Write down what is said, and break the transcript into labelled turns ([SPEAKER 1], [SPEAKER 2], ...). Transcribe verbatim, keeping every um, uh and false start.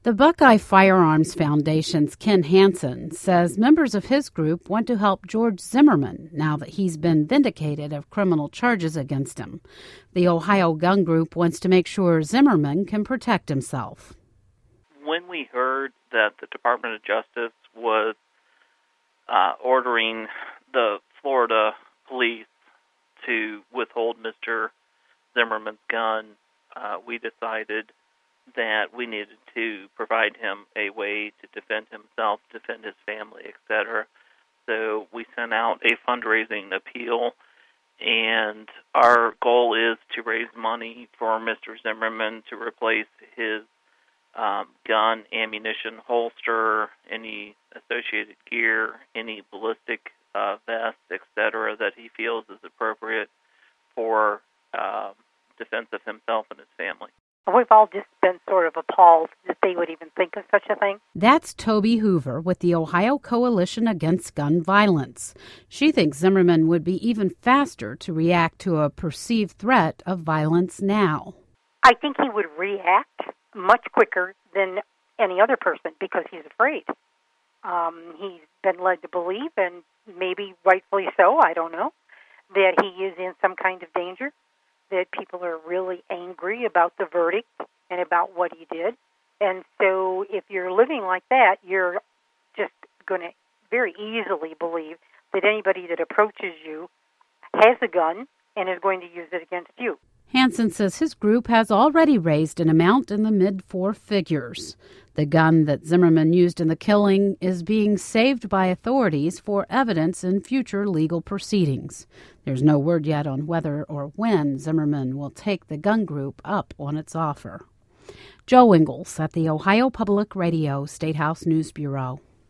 [SPEAKER 1] The Buckeye Firearms Foundation's Ken Hansen says members of his group want to help George Zimmerman now that he's been vindicated of criminal charges against him. The Ohio Gun Group wants to make sure Zimmerman can protect himself.
[SPEAKER 2] When we heard that the Department of Justice was uh, ordering the Florida police to withhold Mister Zimmerman's gun, uh, we decided that we needed to provide him a way to defend himself, defend his family, et cetera. So we sent out a fundraising appeal, and our goal is to raise money for Mister Zimmerman to replace his um, gun, ammunition, holster, any associated gear, any ballistic uh, vest, et cetera, that he feels is appropriate for uh, defense of himself and his family.
[SPEAKER 3] We've all just been sort of appalled that they would even think of such a thing.
[SPEAKER 1] That's Toby Hoover with the Ohio Coalition Against Gun Violence. She thinks Zimmerman would be even faster to react to a perceived threat of violence now.
[SPEAKER 3] I think he would react much quicker than any other person because he's afraid. Um, he's been led to believe, and maybe rightfully so, I don't know, that he is in some kind of danger, that people are really angry about the verdict and about what he did. And so if you're living like that, you're just going to very easily believe that anybody that approaches you has a gun and is going to use it against you.
[SPEAKER 1] Hansen says his group has already raised an amount in the mid-four figures. The gun that Zimmerman used in the killing is being saved by authorities for evidence in future legal proceedings. There's no word yet on whether or when Zimmerman will take the gun group up on its offer. Joe Ingles at the Ohio Public Radio State House News Bureau.